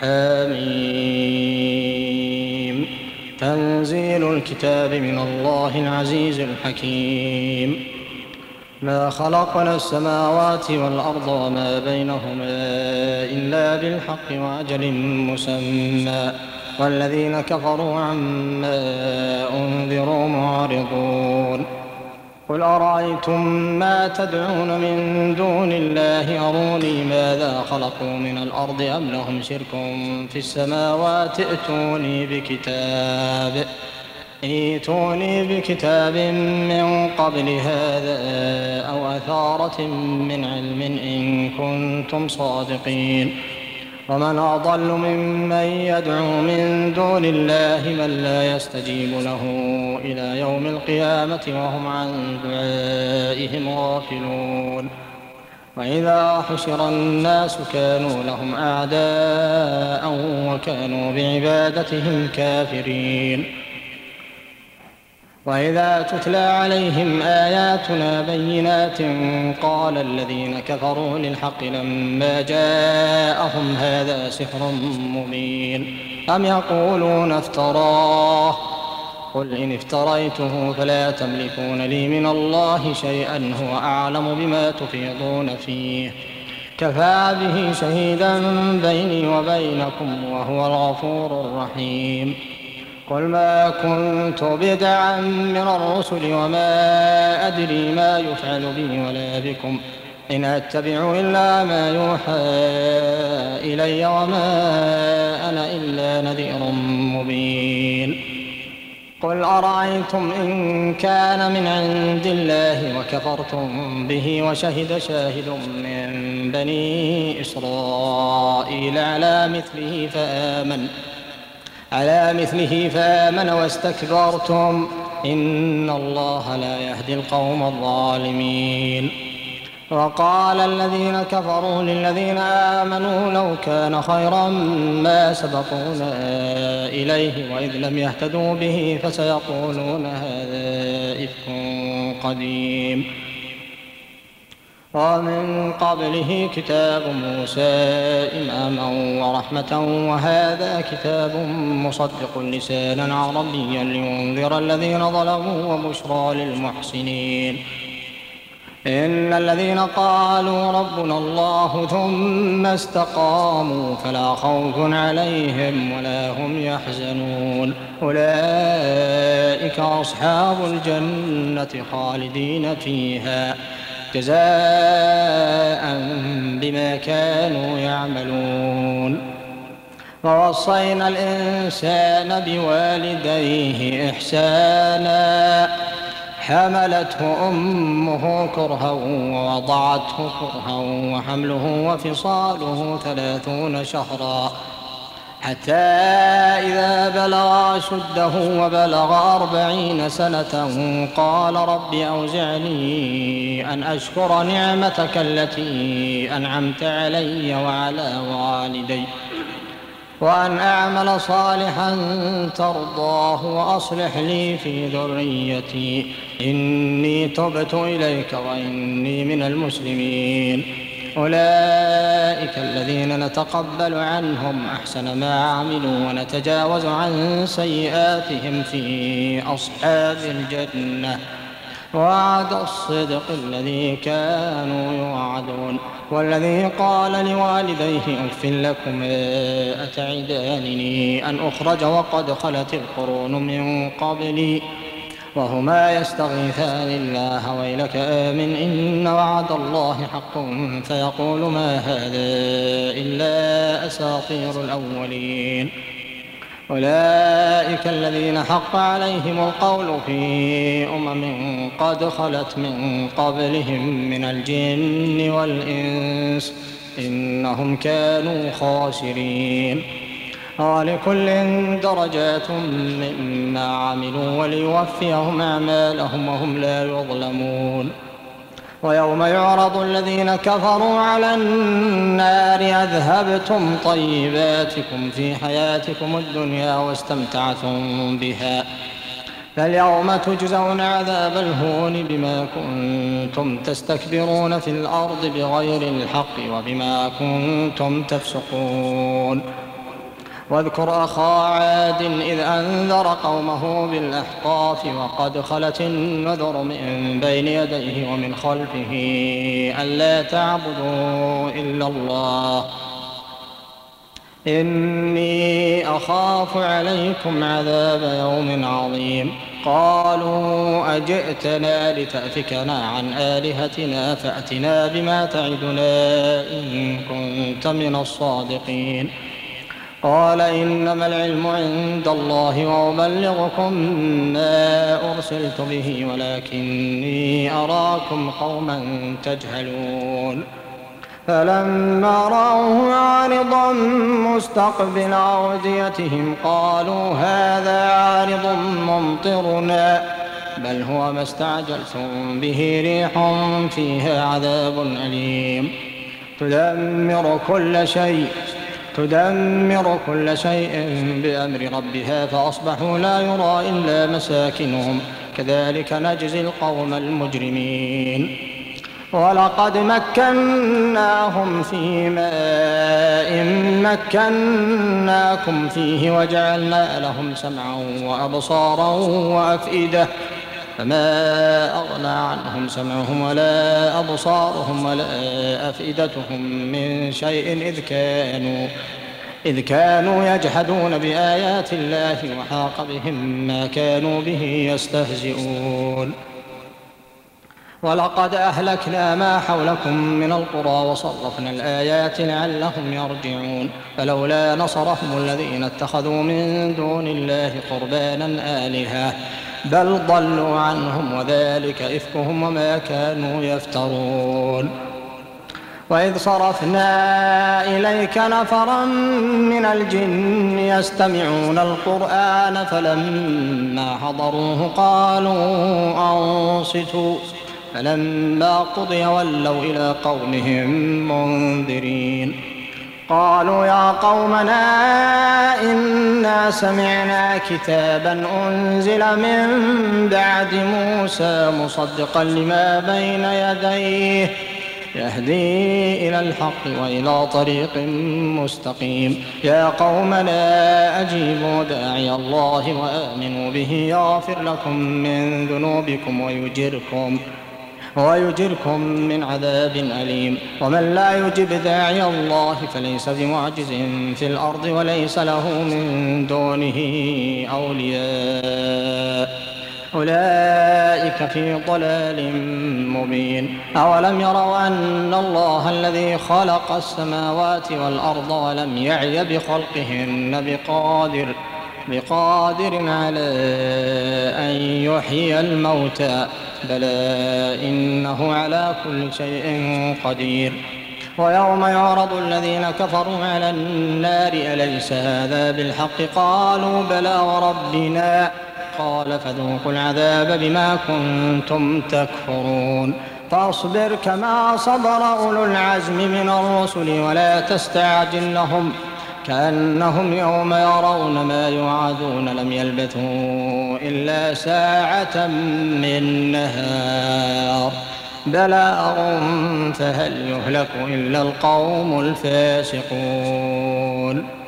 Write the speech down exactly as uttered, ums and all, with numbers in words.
حميم. تنزيل الكتاب من الله العزيز الحكيم. ما خلقنا السماوات والأرض وما بينهما إلا بالحق وأجل مسمى والذين كفروا عما أنذروا معرضون. قل أرأيتم ما تدعون من دون الله أروني ماذا خلقوا من الأرض أم لهم شرك في السماوات ائتوني بكتاب ائتوني بكتاب من قبل هذا أو أثارة من علم إن كنتم صادقين. ومن أضل ممن يدعو من دون الله من لا يستجيب له إلى يوم القيامة وهم عن دعائهم غافلون. وإذا حشر الناس كانوا لهم أعداء وكانوا بعبادتهم كافرين. وإذا تتلى عليهم آياتنا بينات قال الذين كفروا للحق لما جاءهم هذا سحر مبين أم يقولون افتراه قل إن افتريته فلا تملكون لي من الله شيئا هو أعلم بما تفيضون فيه كفى به شهيدا بيني وبينكم وهو الغفور الرحيم. قل ما كنت بدعا من الرسل وما أدري ما يفعل بي ولا بكم إن أتبع إلا ما يوحى إلي وما أنا إلا نذير مبين. قل أرأيتم إن كان من عند الله وكفرتم به وشهد شاهد من بني إسرائيل على مثله فآمن على مثله فآمن واستكبرتم إن الله لا يهدي القوم الظالمين. وقال الذين كفروا للذين آمنوا لو كان خيرا ما سبقونا إليه وإذ لم يهتدوا به فسيقولون هذا إفك قديم. ومن قبله كتاب موسى إماما ورحمة وهذا كتاب مصدق لسانا عربيا لينذر الذين ظلموا وبشرى للمحسنين. إن الذين قالوا ربنا الله ثم استقاموا فلا خوف عليهم ولا هم يحزنون أولئك أصحاب الجنة خالدين فيها جزاء بما كانوا يعملون. ووصينا الإنسان بوالديه إحسانا حملته أمه كرها ووضعته كرها وحمله وفصاله ثلاثون شهرا حتى إذا بلغ أشده وبلغ أربعين سنة قال رب أوزعني أن أشكر نعمتك التي أنعمت علي وعلى والدي وأن أعمل صالحا ترضاه وأصلح لي في ذريتي إني تبت إليك وإني من المسلمين. أولئك الذين نتقبل عنهم أحسن ما عملوا ونتجاوز عن سيئاتهم في أصحاب الجنة وعد الصدق الذي كانوا يوعدون. والذي قال لوالديه أف لكما أتعدانني أن أخرج وقد خلت القرون من قبلي وهما يستغيثان الله ويلك آمن إن وعد الله حق فيقول ما هذا إلا أساطير الأولين. أولئك الذين حق عليهم القول في أمم قد خلت من قبلهم من الجن والإنس إنهم كانوا خاسرين. ولكل درجات مما عملوا وليوفيهم أعمالهم وهم لا يظلمون. ويوم يعرض الذين كفروا على النار أذهبتم طيباتكم في حياتكم الدنيا واستمتعتم بها فاليوم تجزون عذاب الهون بما كنتم تستكبرون في الأرض بغير الحق وبما كنتم تفسقون. واذكر أخا عاد إذ أنذر قومه بالأحقاف وقد خلت النذر من بين يديه ومن خلفه ألا تعبدوا إلا الله إني أخاف عليكم عذاب يوم عظيم قالوا أجئتنا لتأفكنا عن آلهتنا فأتنا بما تعدنا إن كنت من الصادقين قال إنما العلم عند الله وأبلغكم ما أرسلت به ولكني أراكم قوما تجهلون فلما رأوه عارضا مستقبل أوديتهم قالوا هذا عارض ممطرنا بل هو ما استعجلتم به ريح فيها عذاب أليم تدمر كل شيء تدمر كل شيء بأمر ربها فأصبحوا لا يرى إلا مساكنهم كذلك نجزي القوم المجرمين ولقد مكناهم في ماء مكناكم فيه وجعلنا لهم سمعا وأبصارا وأفئدة فما أغنى عنهم سمعهم ولا أبصارهم ولا أفئدتهم من شيء إذ كانوا إذ كانوا يجحدون بآيات الله وحاق بهم ما كانوا به يستهزئون ولقد أهلكنا ما حولكم من القرى وصرفنا الآيات لعلهم يرجعون فلولا نصرهم الذين اتخذوا من دون الله قربانا آلهة بل ضلوا عنهم وذلك إفكهم وما كانوا يفترون وإذ صرفنا إليك نفرا من الجن يستمعون القرآن فلما حضروه قالوا أنصتوا فلما قضي ولوا إلى قومهم منذرين قالوا يا قومنا إنا سمعنا كتابا أنزل من بعد موسى مصدقا لما بين يديه يهدي إلى الحق وإلى طريق مستقيم يا قومنا أجيبوا داعي الله وآمنوا به يغفر لكم من ذنوبكم ويجركم ويجركم من عذاب أليم ومن لا يجب داعي الله فليس بمعجز في الأرض وليس له من دونه أولياء أولئك في ضلال مبين أولم يروا أن الله الذي خلق السماوات والأرض ولم يعي بخلقهن بقادر بقادر على أن يحيي الموتى بلى إنه على كل شيء قدير ويوم يعرض الذين كفروا على النار أليس هذا بالحق قالوا بلى وربنا قال فذوقوا العذاب بما كنتم تكفرون فاصبر كما صبر أولو العزم من الرسل ولا تستعجل لهم كأنهم يوم يرون ما يوعدون لم يلبثوا إلا ساعة من نهار بلاغ فهل يهلك إلا القوم الفاسقون.